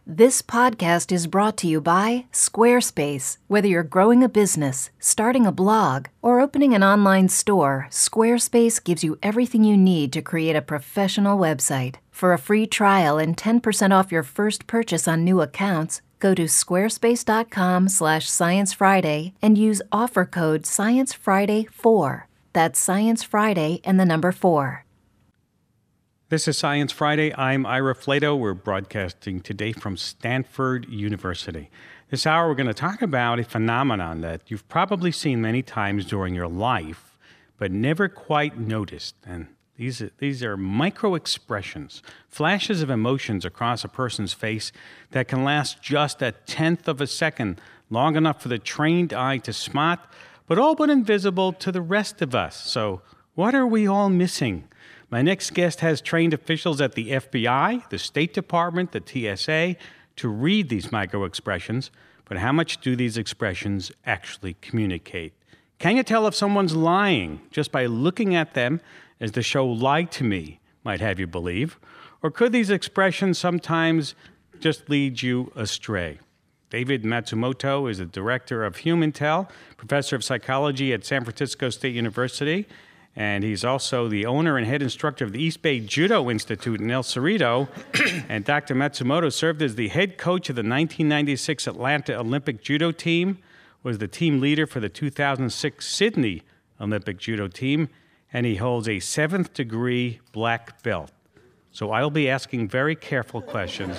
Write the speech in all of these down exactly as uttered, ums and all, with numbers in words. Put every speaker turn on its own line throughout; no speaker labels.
This podcast is brought to you by Squarespace. Whether you're growing a business, starting a blog, or opening an online store, Squarespace gives you everything you need to create a professional website. For a free trial and ten percent off your first purchase on new accounts, go to squarespace.com slash Science Friday and use offer code Science Friday four. That's Science Friday and the number four.
This is Science Friday. I'm Ira Flato. We're broadcasting today from Stanford University. This hour, we're going to talk about a phenomenon that you've probably seen many times during your life, but never quite noticed. And these are, these are micro-expressions, flashes of emotions across a person's face that can last just a tenth of a second, long enough for the trained eye to spot, but all but invisible to the rest of us. So what are we all missing? My next guest has trained officials at the F B I, the State Department, the T S A to read these micro-expressions, but how much do these expressions actually communicate? Can you tell if someone's lying just by looking at them, as the show Lie to Me might have you believe? Or could these expressions sometimes just lead you astray? David Matsumoto is the director of HumanTell, professor of psychology at San Francisco State University, and he's also the owner and head instructor of the East Bay Judo Institute in El Cerrito. And Doctor Matsumoto served as the head coach of the nineteen ninety-six Atlanta Olympic Judo team, was the team leader for the two thousand six Sydney Olympic Judo team, and he holds a seventh degree black belt. So I'll be asking very careful questions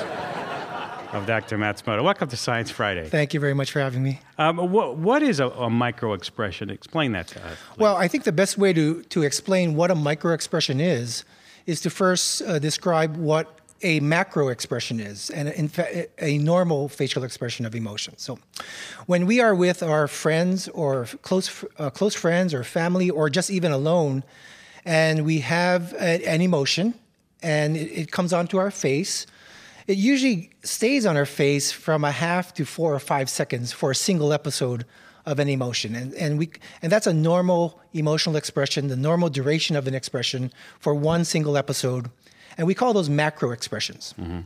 of Doctor Matsumoto. Welcome to Science Friday.
Thank you very much for having me.
Um, what, what is a, a micro-expression? Explain that to us, please.
Well, I think the best way to, to explain what a micro-expression is, is to first uh, describe what a macro-expression is, and in fact, a normal facial expression of emotion. So when we are with our friends or close, uh, close friends or family or just even alone, and we have a, an emotion, and it, it comes onto our face, it usually stays on our face from a half to four or five seconds for a single episode of an emotion. And, and, we, and that's a normal emotional expression, the normal duration of an expression for one single episode. And we call those macro expressions. Mm-hmm.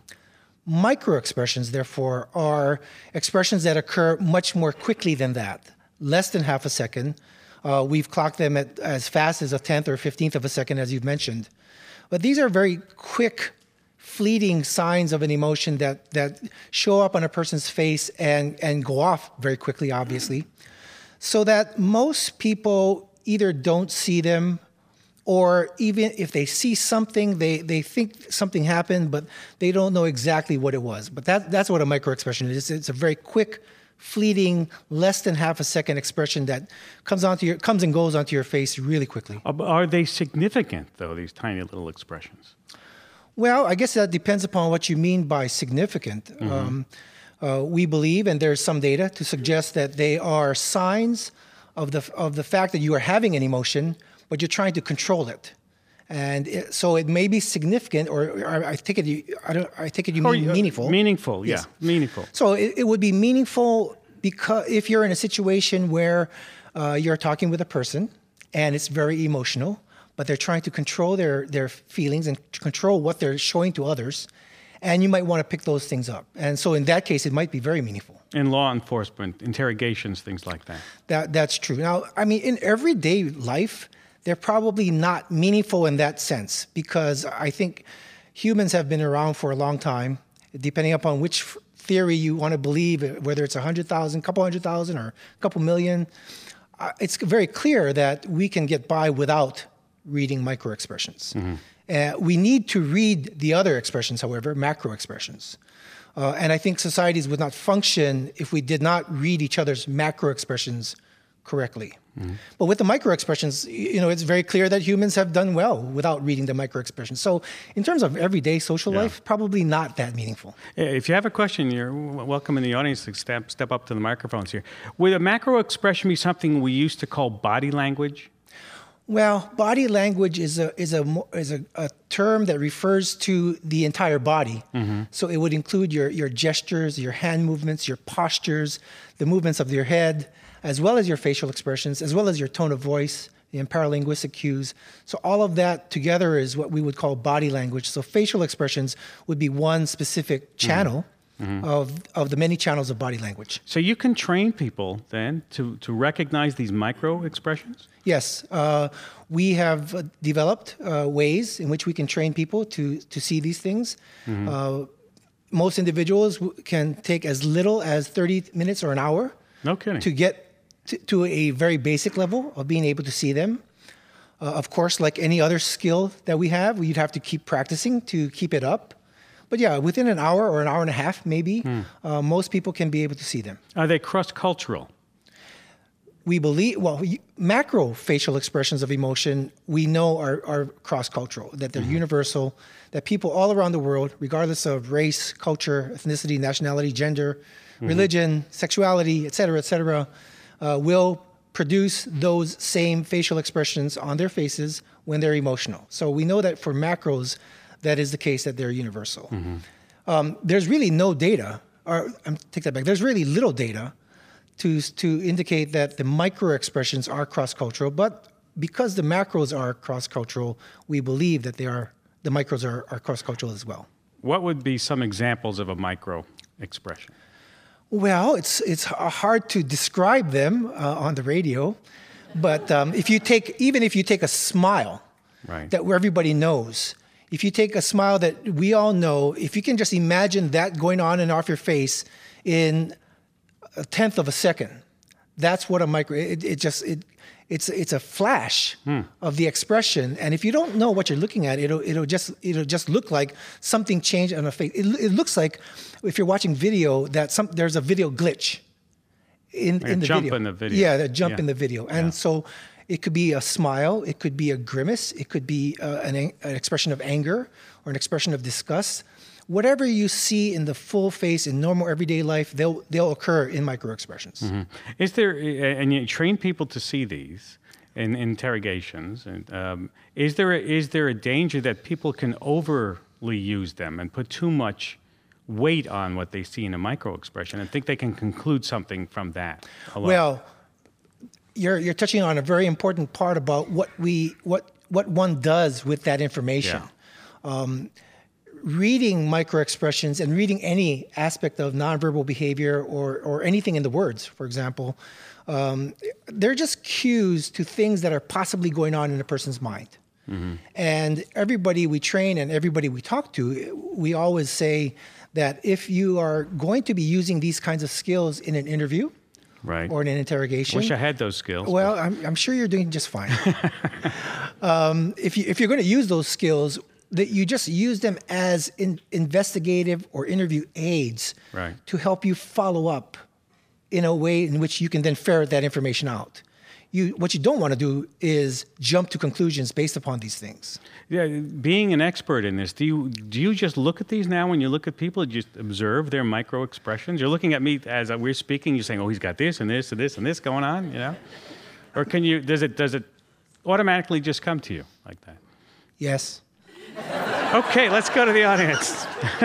Micro expressions, therefore, are expressions that occur much more quickly than that, less than half a second. Uh, we've clocked them at as fast as a tenth or fifteenth of a second, as you've mentioned. But these are very quick, fleeting signs of an emotion that, that show up on a person's face and, and go off very quickly, obviously, so that most people either don't see them, or even if they see something, they, they think something happened, but they don't know exactly what it was. But that, that's what a microexpression is. It's a very quick, fleeting, less than half a second expression that comes onto your comes and goes onto your face really quickly.
Are they significant, though, these tiny little expressions?
Well, I guess that depends upon what you mean by significant. Mm-hmm. Um, uh, we believe, and there's some data to suggest that they are signs of the of the fact that you are having an emotion, but you're trying to control it. And it, so it may be significant, or, or I take it you I don't I take it you mean
or, uh,
meaningful.
Meaningful, yeah,
yes.
meaningful.
So it, it would be meaningful because if you're in a situation where uh, you're talking with a person and it's very emotional, but they're trying to control their, their feelings and control what they're showing to others, and you might want to pick those things up. And so in that case, it might be very meaningful.
In law enforcement, interrogations, things like that.
That that's true. Now, I mean, in everyday life, they're probably not meaningful in that sense, because I think humans have been around for a long time, depending upon which theory you want to believe, whether it's one hundred thousand, a couple hundred thousand, or a couple million. Uh, it's very clear that we can get by without reading micro expressions. Mm-hmm. Uh, we need to read the other expressions, however, macro expressions. Uh, and I think societies would not function if we did not read each other's macro expressions correctly. Mm-hmm. But with the micro expressions, you know, it's very clear that humans have done well without reading the micro expressions. So in terms of everyday social yeah. life, probably not that meaningful.
If you have a question, you're welcome in the audience to step, step up to the microphones here. Would a macro expression be something we used to call body language?
Well, body language is a is a is a, a term that refers to the entire body. Mm-hmm. So it would include your your gestures, your hand movements, your postures, the movements of your head, as well as your facial expressions, as well as your tone of voice, the paralinguistic cues. So all of that together is what we would call body language. So facial expressions would be one specific channel. Mm-hmm. mm-hmm. of, of the many channels of body language.
So you can train people then to, to recognize these micro expressions?
Yes. Uh, we have uh, developed uh, ways in which we can train people to, to see these things. Mm-hmm. Uh, most individuals w- can take as little as thirty minutes or an hour
no kidding.
to get to, to a very basic level of being able to see them. Uh, of course, like any other skill that we have, you'd have to keep practicing to keep it up. But yeah, within an hour or an hour and a half, maybe, mm. uh, most people can be able to see them.
Are they cross-cultural?
We believe, well, macro facial expressions of emotion, we know are, are cross-cultural, that they're mm-hmm. universal, that people all around the world, regardless of race, culture, ethnicity, nationality, gender, mm-hmm. religion, sexuality, et cetera, et cetera, uh, will produce those same facial expressions on their faces when they're emotional. So we know that for macros, that is the case, that they're universal. Mm-hmm. Um, there's really no data, or um, take that back, there's really little data to to indicate that the micro expressions are cross-cultural, but because the macros are cross-cultural, we believe that they are, the micros are, are cross-cultural as well.
What would be some examples of a micro expression?
Well, it's it's hard to describe them uh, on the radio, but um, if you take, even if you take a smile,
right.
that where everybody knows, if you take a smile that we all know, if you can just imagine that going on and off your face in a tenth of a second, that's what a micro, it, it just, it, it's it's a flash hmm. of the expression. And if you don't know what you're looking at, it'll it'll just it'll just look like something changed on a face. It, it looks like if you're watching video that some there's a video glitch in,
like
in the
jump
video.
in the video.
Yeah, that jump
yeah.
in the video. And yeah. so it could be a smile, it could be a grimace, it could be uh, an, an expression of anger or an expression of disgust. Whatever you see in the full face in normal everyday life, they'll they'll occur in micro expressions. Mm-hmm.
Is there, and you train people to see these in interrogations, and um, is there a, is there a danger that people can overly use them and put too much weight on what they see in a micro expression and think they can conclude something from that alone?
Well, you're you're touching on a very important part about what we what what one does with that information. Yeah. Um, reading microexpressions and reading any aspect of nonverbal behavior or or anything in the words, for example, um, they're just cues to things that are possibly going on in a person's mind. Mm-hmm. And everybody we train and everybody we talk to, we always say that if you are going to be using these kinds of skills in an interview,
right,
or in an interrogation.
Wish I had those skills.
Well, I'm, I'm sure you're doing just fine. um, if you if you're going to use those skills, that you just use them as in, investigative or interview aids,
right,
to help you follow up in a way in which you can then ferret that information out. You what you don't want to do is jump to conclusions based upon these things.
Yeah, being an expert in this, do you do you just look at these now when you look at people? You just observe their micro expressions? You're looking at me as we're speaking. You're saying, "Oh, he's got this and this and this and this going on," you know? Or can you? Does it does it automatically just come to you like that?
Yes.
Okay, let's go to the audience.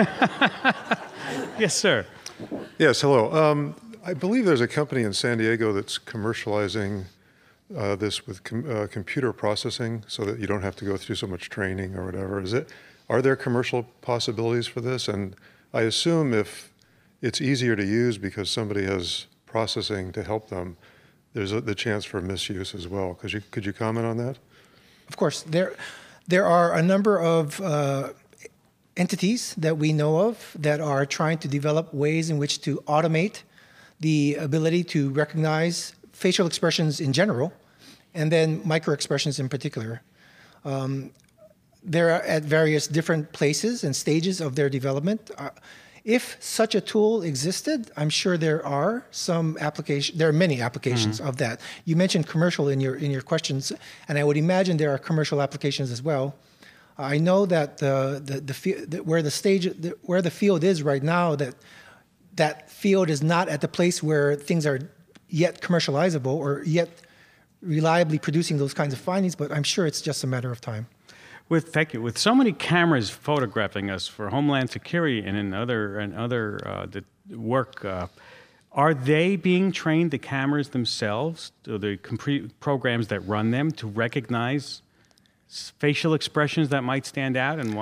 Yes, sir.
Yes, hello. Um, I believe there's a company in San Diego that's commercializing uh, this with com- uh, computer processing so that you don't have to go through so much training or whatever. Is it? Are there commercial possibilities for this? And I assume if it's easier to use because somebody has processing to help them, there's a, the chance for misuse as well. Could you, could you comment on that?
Of course. There, there are a number of uh, entities that we know of that are trying to develop ways in which to automate the ability to recognize facial expressions in general, and then micro expressions in particular. Um, they're at various different places and stages of their development. Uh, if such a tool existed, I'm sure there are some application. There are many applications mm-hmm. of that. You mentioned commercial in your in your questions, and I would imagine there are commercial applications as well. I know that the the, the, the where the stage the, where the field is right now, that that field is not at the place where things are yet commercializable or yet reliably producing those kinds of findings, but I'm sure it's just a matter of time.
With thank you. With so many cameras photographing us for Homeland Security and in other and other uh, the work, uh, are they being trained, the cameras themselves, or the compre- programs that run them, to recognize facial expressions that might stand out and what?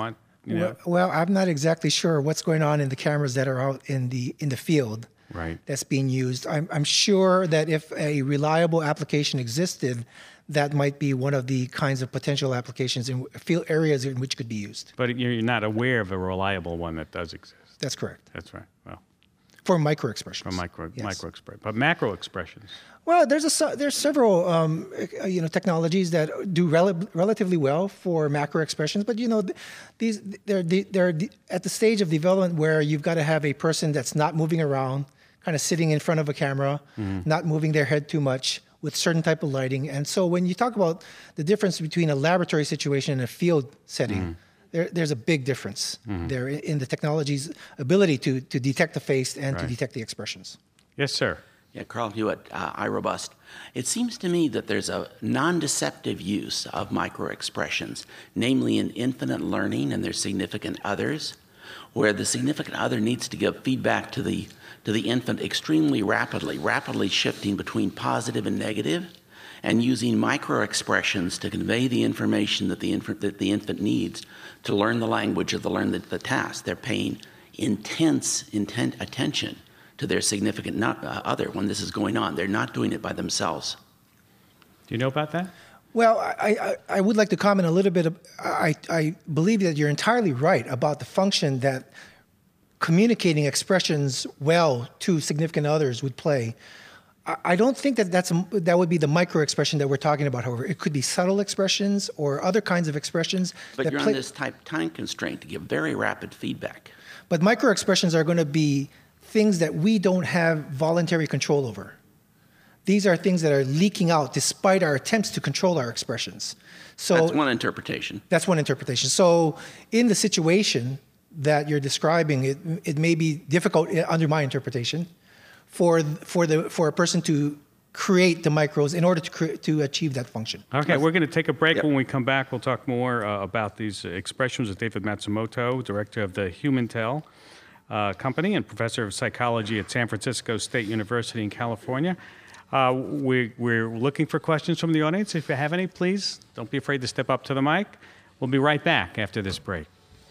you know?
Well, well, I'm not exactly sure what's going on in the cameras that are out in the in the field.
Right.
That's being used. I'm, I'm sure that if a reliable application existed, that might be one of the kinds of potential applications in field areas in which could be used.
But you're not aware of a reliable one that does exist.
That's correct.
That's right. Well,
for micro expressions.
for micro
Yes.
micro expression, but macro expressions.
Well, there's a se- there's several um, uh, you know technologies that do rel- relatively well for macro expressions, but you know th- these they're de- they're de- at the stage of development where you've got to have a person that's not moving around, kind of sitting in front of a camera,
Mm-hmm.
not moving their head too much, with certain type of lighting. And so when you talk about the difference between a laboratory situation and a field setting,
Mm-hmm.
there, there's a big difference there in, in the technology's ability to to detect the face and to
Right.
detect the expressions.
Yes, sir.
Yeah, Carl Hewitt, uh, iRobust. It seems to me that there's a non-deceptive use of microexpressions, namely in infinite learning and their significant others, where the significant other needs to give feedback to the to the infant extremely rapidly, rapidly shifting between positive and negative, and using microexpressions to convey the information that the infant that the infant needs to learn the language or to learn the, the task. They're paying intense, intent attention to their significant not, uh, other when this is going on. They're not doing it by themselves.
Do you know about that?
Well, I, I, I would like to comment a little bit. Of, I, I believe that you're entirely right about the function that communicating expressions well to significant others would play. I, I don't think that that's a, that would be the micro expression that we're talking about, however. It could be subtle expressions or other kinds of expressions.
But
that
you're
play,
on this type time constraint to give very rapid feedback.
But micro expressions are going to be things that we don't have voluntary control over. These are things that are leaking out despite our attempts to control our expressions. So
That's one interpretation.
That's one interpretation. So in the situation that you're describing, it, it may be difficult under my interpretation for for the for a person to create the micros in order to cre- to achieve that function.
Okay, we're going to take a break.
Yep.
When we come back, we'll talk more uh, about these expressions with David Matsumoto, director of the HumanTel uh, company and professor of psychology at San Francisco State University in California. Uh, we, we're looking for questions from the audience. If you have any, please don't be afraid to step up to the mic. We'll be right back after this break.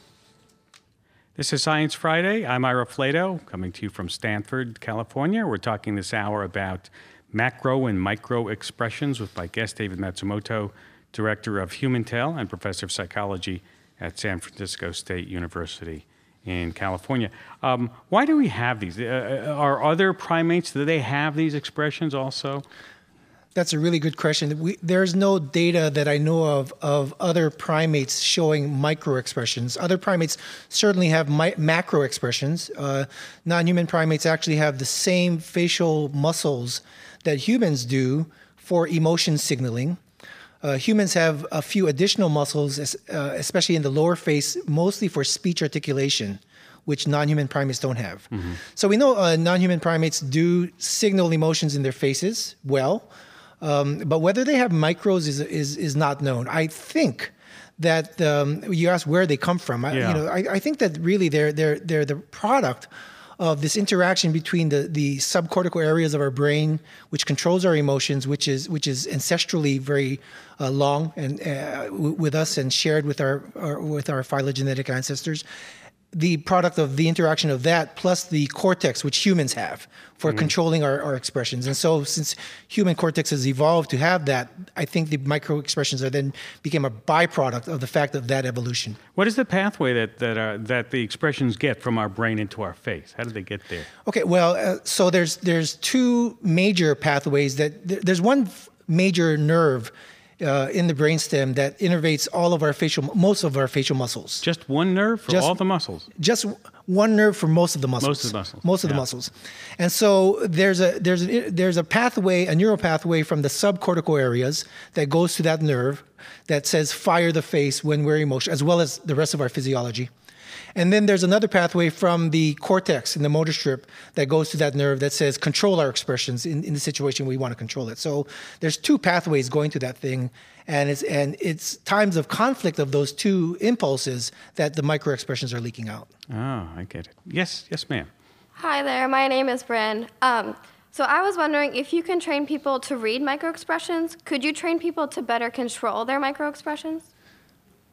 This is Science Friday. I'm Ira Flato, coming to you from Stanford, California. We're talking this hour about macro and micro expressions with my guest, David Matsumoto, director of HumanTel and professor of psychology at San Francisco State University in California. Um, why do we have these? Uh, are other primates, do they have these expressions also?
That's a really good question. We, there's no data that I know of of other primates showing micro expressions. Other primates certainly have mi- macro expressions. Uh, non-human primates actually have the same facial muscles that humans do for emotion signaling. Uh, humans have a few additional muscles, uh, especially in the lower face, mostly for speech articulation, which non-human primates don't have. Mm-hmm. So we know uh, non-human primates do signal emotions in their faces well, um, but whether they have micros is is is not known. I think that um, you asked where they come from. I,
Yeah.
you know, I, I think that really they're they're they're the product of this interaction between the, the subcortical areas of our brain, which controls our emotions, which is which is ancestrally very uh, long and uh, w- with us and shared with our, our with our phylogenetic ancestors. The product of the interaction of that plus the cortex, which humans have for mm-hmm. controlling our, our expressions. And so since human cortex has evolved to have that, I think the micro expressions are then became a byproduct of the fact of that evolution.
What is the pathway that that, uh, that the expressions get from our brain into our face? How do they get there?
Okay, well, uh, so there's there's two major pathways. That th- there's one f- major nerve uh, in the brainstem that innervates all of our facial, most of our facial muscles.
Just one nerve for
Just-
all the muscles?
Just one nerve for most of the muscles.
Most of the muscles,
Most of
yeah.
the muscles. And so there's a there's a there's a pathway, a neural pathway from the subcortical areas that goes to that nerve that says fire the face when we're emotional, as well as the rest of our physiology. And then there's another pathway from the cortex in the motor strip that goes to that nerve that says control our expressions in, in the situation we want to control it. So there's two pathways going to that thing, and it's and it's times of conflict of those two impulses that the micro expressions are leaking out.
Oh, I get it. Yes, yes, ma'am.
Hi there, my name is Bryn. Um, so I was wondering if you can train people to read microexpressions, could you train people to better control their microexpressions?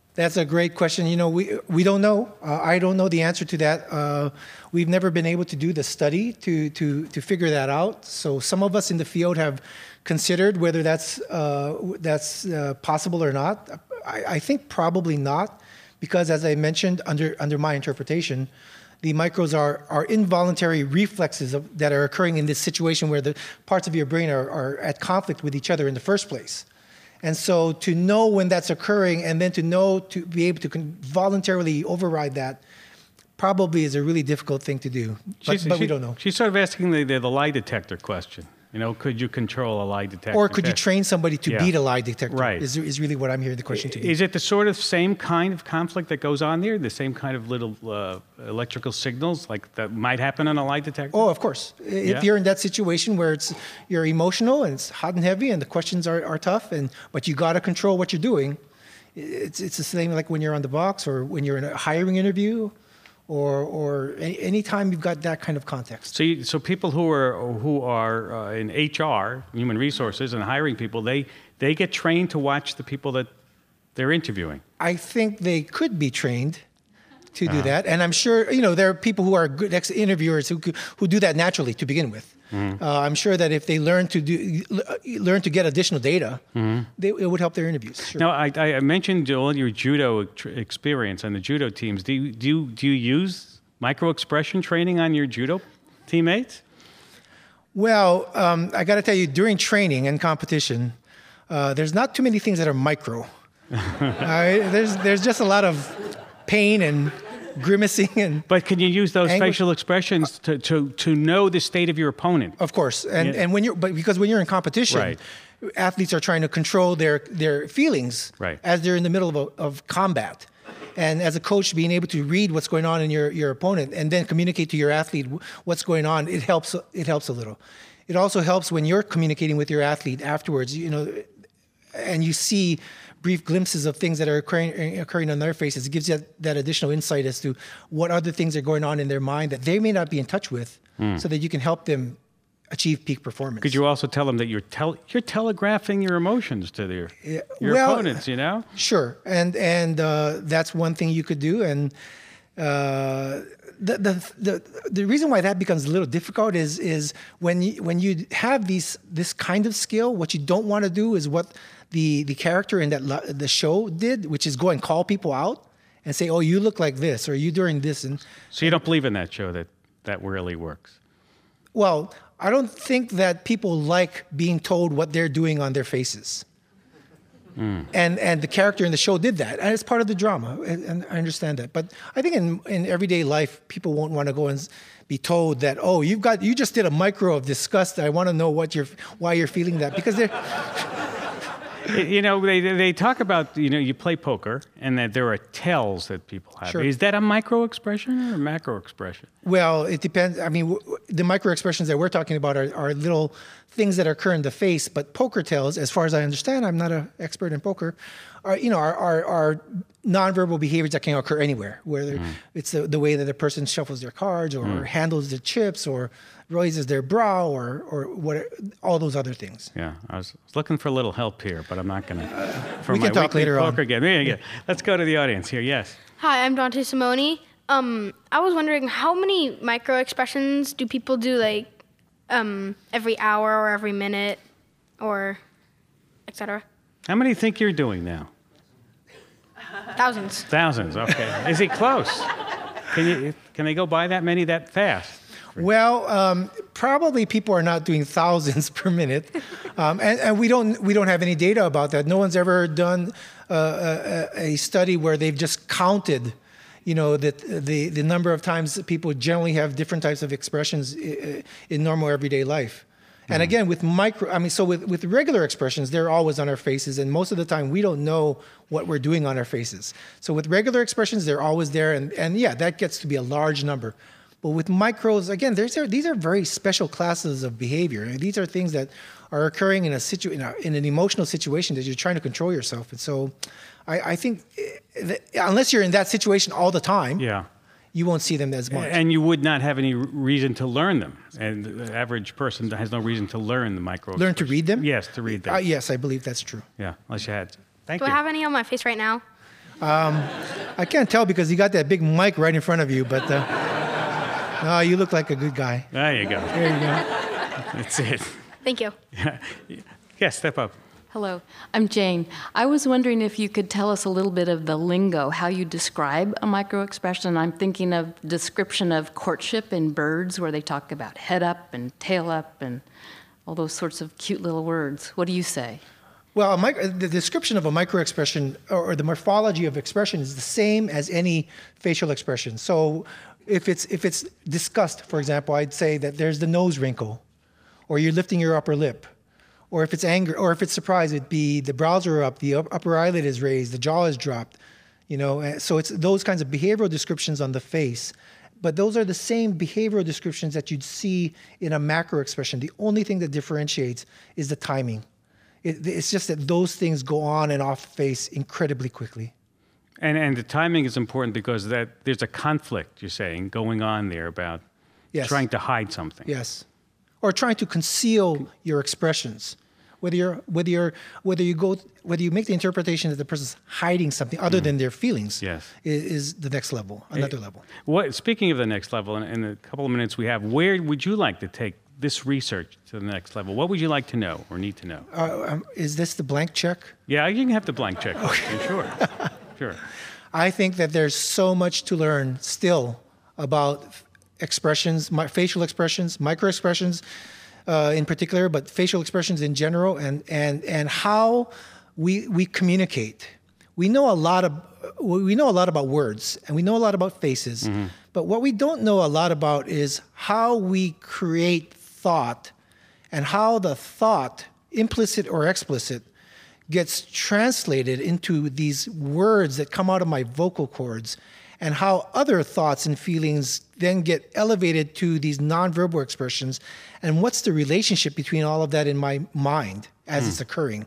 That's a great question. You know, we we don't know. Uh, I don't know the answer to that. Uh, we've never been able to do the study to to to figure that out. So some of us in the field have considered whether that's uh, that's uh, possible or not. I, I think probably not, because as I mentioned, under under my interpretation, the micros are are involuntary reflexes of, that are occurring in this situation where the parts of your brain are, are at conflict with each other in the first place. And so to know when that's occurring and then to know to be able to con- voluntarily override that probably is a really difficult thing to do. But, but
she,
we don't know.
She's sort of asking the, the, the lie detector question. You know, could you control a lie detector?
Or could you train somebody to
Yeah.
beat a lie detector?
Right.
Is, is really what I'm hearing the question to be.
Is it the sort of same kind of conflict that goes on there? The same kind of little uh, electrical signals like that might happen on a lie detector?
Oh, of course. If
Yeah.
you're in that situation where it's you're emotional and it's hot and heavy and the questions are, are tough, and but you got to control what you're doing, it's it's the same like when you're on the box or when you're in a hiring interview, or or any, anytime you've got that kind of context.
So, you, so people who are who are uh, in H R, human resources, and hiring people, they they get trained to watch the people that they're interviewing.
I think they could be trained to do
Uh-huh.
that, and I'm sure you know there are people who are good ex- interviewers who could- who do that naturally to begin with.
Mm-hmm.
Uh, I'm sure that if they learn to do learn to get additional data,
Mm-hmm.
they, it would help their interviews. Sure.
Now, I, I mentioned all your judo tr- experience on the judo teams. Do you, do you, do you use micro-expression training on your judo teammates?
Well, um, I got to tell you, during training and competition, uh, there's not too many things that are micro. uh, there's there's just a lot of pain and grimacing and.
But can you use those
Anguish-
facial expressions to, to, to know the state of your opponent?
Of course, and
Yeah.
and when you're but because when you're in competition,
Right.
athletes are trying to control their their feelings
Right.
as they're in the middle of a, of combat, and as a coach, being able to read what's going on in your your opponent and then communicate to your athlete what's going on, it helps it helps a little. It also helps when you're communicating with your athlete afterwards, you know, and you see brief glimpses of things that are occurring, occurring on their faces. It gives you that, that additional insight as to what other things are going on in their mind that they may not be in touch with, so that you can help them achieve peak performance.
Could you also tell them that you're tel- you're telegraphing your emotions to their your
well,
opponents? You know.
Sure, and and uh, that's one thing you could do. And uh, the, the the the reason why that becomes a little difficult is is when you when you have these this kind of skill, what you don't want to do is what the the character in that lo- the show did, which is go and call people out and say, "Oh, you look like this," or "You doing this," and
So you don't believe in that show that that really works?
well, I don't think that people like being told what they're doing on their faces.
Mm.
And and the character in the show did that, and it's part of the drama, and, and I understand that. But I think in, in everyday life, people won't want to go and s- be told that, oh, you've got you just did a micro of disgust. I want to know what you're why you're feeling that, because they're
You know, they they talk about, you know, you play poker and that there are tells that people have.
Sure.
Is that a micro expression or a macro expression?
well, it depends. I mean, w- w- the micro expressions that we're talking about are, are little things that occur in the face. But poker tells, as far as I understand, I'm not an expert in poker, are you know are are, are nonverbal behaviors that can occur anywhere. Whether it's the, the way that a person shuffles their cards, or handles the chips, or raises their brow, or or what all those other things.
Yeah, I was looking for a little help here, but I'm not going to.
we can talk later on.
poker game. Yeah, yeah. Let's go to the audience here. Yes.
Hi, I'm Dante Simone. Um, I was wondering how many micro expressions do people do, like um, every hour or every minute, or et cetera?
How many think you're doing now?
Thousands.
Thousands. Okay. Is he close? Can you? Can they go by that many that fast?
Well, um, probably people are not doing thousands per minute, um, and, and we don't we don't have any data about that. No one's ever done uh, a, a study where they've just counted, you know, that the the number of times that people generally have different types of expressions in, in normal everyday life. And again, with micro, I mean, so with, with regular expressions, they're always on our faces, and most of the time we don't know what we're doing on our faces. So with regular expressions, they're always there, and, and yeah, that gets to be a large number. But with micros, again, there's, these are very special classes of behavior. These are things that are occurring in a situ, in, a, in an emotional situation that you're trying to control yourself. And so I, I think that unless you're in that situation all the time,
Yeah.
you won't see them as much.
And you would not have any r- reason to learn them. And the average person has no reason to learn the micro.
Learn to read them?
Yes, to read them.
Uh, yes, I believe that's true.
Yeah, unless you had. Thank
Do
you.
I have any on my face right now?
Um, I can't tell because you got that big mic right in front of you, but uh, no, you look like a good guy.
There you go.
There you go.
That's it.
Thank you.
Yes, step up.
Hello, I'm Jane. I was wondering if you could tell us a little bit of the lingo, how you describe a microexpression. I'm thinking of description of courtship in birds where they talk about head up and tail up and all those sorts of cute little words. What do you say?
Well, a mic- the description of a microexpression or, or the morphology of expression is the same as any facial expression. So if it's if it's disgust, for example, I'd say that there's the nose wrinkle, or you're lifting your upper lip. Or if it's anger, or if it's surprise, it'd be the brows are up, the upper eyelid is raised, the jaw is dropped. You know, so it's those kinds of behavioral descriptions on the face. But those are the same behavioral descriptions that you'd see in a macro expression. The only thing that differentiates is the timing. It, it's just that those things go on and off the face incredibly quickly.
And and the timing is important because that there's a conflict, you're saying, going on there about
Yes.
trying to hide something.
Yes. Or trying to conceal your expressions. Whether you're whether you're whether you go whether you make the interpretation that the person's hiding something other mm. than their feelings
yes.
is, is the next level, another
hey,
level.
What speaking of the next level, in, in the couple of minutes we have, where would you like to take this research to the next level? What would you like to know or need to know?
Uh, um, is this the blank check?
Yeah, you can have the blank check. Okay. Sure. Sure.
I think that there's so much to learn still about expressions, my, facial expressions, micro expressions uh, in particular, but facial expressions in general, and and and how we we communicate. We know a lot of we know a lot about words, and we know a lot about faces, mm-hmm. but what we don't know a lot about is how we create thought, and how the thought, implicit or explicit, gets translated into these words that come out of my vocal cords, and how other thoughts and feelings then get elevated to these nonverbal expressions, and what's the relationship between all of that in my mind as mm. it's occurring.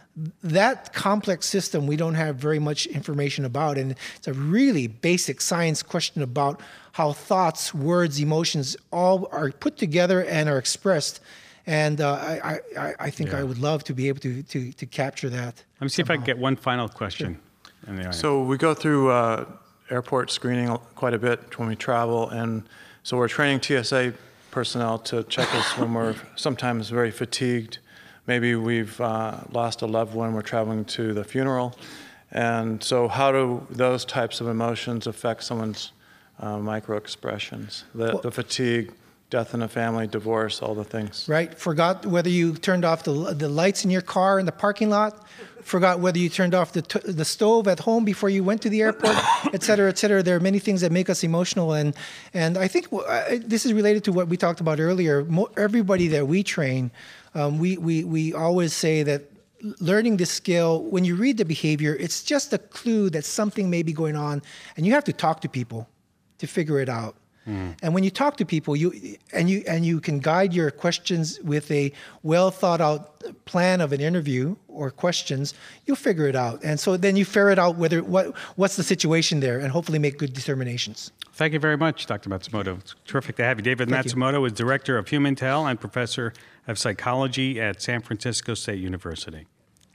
That complex system we don't have very much information about, and it's a really basic science question about how thoughts, words, emotions all are put together and are expressed. And uh, I, I, I think yeah. I would love to be able to to, to capture that.
Let me see somehow. If I can get one final question. Sure.
So we go through uh, airport screening quite a bit when we travel, and so we're training T S A personnel to check us when we're sometimes very fatigued. Maybe we've uh, lost a loved one, we're traveling to the funeral. And so how do those types of emotions affect someone's uh, micro-expressions? The, well, the fatigue, death in a family, divorce, all the things.
Right. Forgot whether you turned off the the lights in your car in the parking lot. Forgot whether you turned off the t- the stove at home before you went to the airport, et cetera, et cetera. There are many things that make us emotional, and and I think w- I, this is related to what we talked about earlier. Mo- everybody that we train, um, we we we always say that learning this skill, when you read the behavior, it's just a clue that something may be going on, and you have to talk to people to figure it out. Mm. And when you talk to people, you and you and you can guide your questions with a well thought out plan of an interview or questions, you'll figure it out. And so then you ferret out whether what what's the situation there, and hopefully make good determinations.
Thank you very much, Doctor Matsumoto. It's terrific to have you. David Thank Matsumoto you. is Director of HumanTel and Professor of Psychology at San Francisco State University.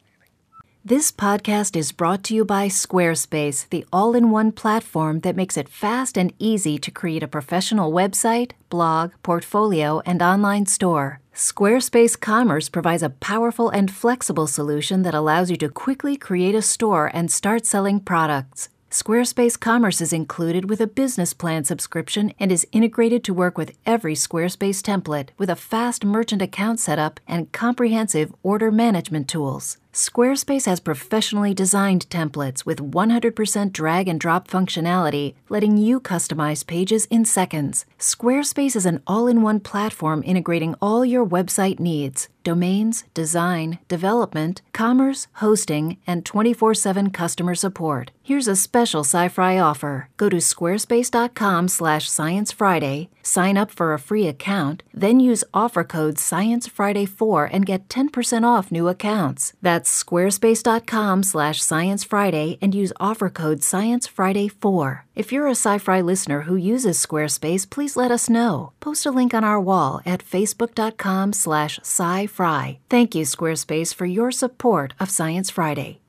This podcast is brought to you by Squarespace, the all-in-one platform that makes it fast and easy to create a professional website, blog, portfolio, and online store. Squarespace Commerce provides a powerful and flexible solution that allows you to quickly create a store and start selling products. Squarespace Commerce is included with a business plan subscription and is integrated to work with every Squarespace template with a fast merchant account setup and comprehensive order management tools. Squarespace has professionally designed templates with one hundred percent drag and drop functionality, letting you customize pages in seconds. Squarespace is an all-in-one platform integrating all your website needs: domains, design, development, commerce, hosting, and twenty-four seven customer support. Here's a special Sci-Fri offer. Go to squarespace.com slash Science Friday, sign up for a free account, then use offer code Science Friday four and get ten percent off new accounts. That's squarespace.com slash Science Friday and use offer code Science Friday four. If you're a Sci-Fri listener who uses Squarespace, please let us know. Post a link on our wall at facebook.com slash Sci-Fri. Thank you, Squarespace, for your support of Science Friday.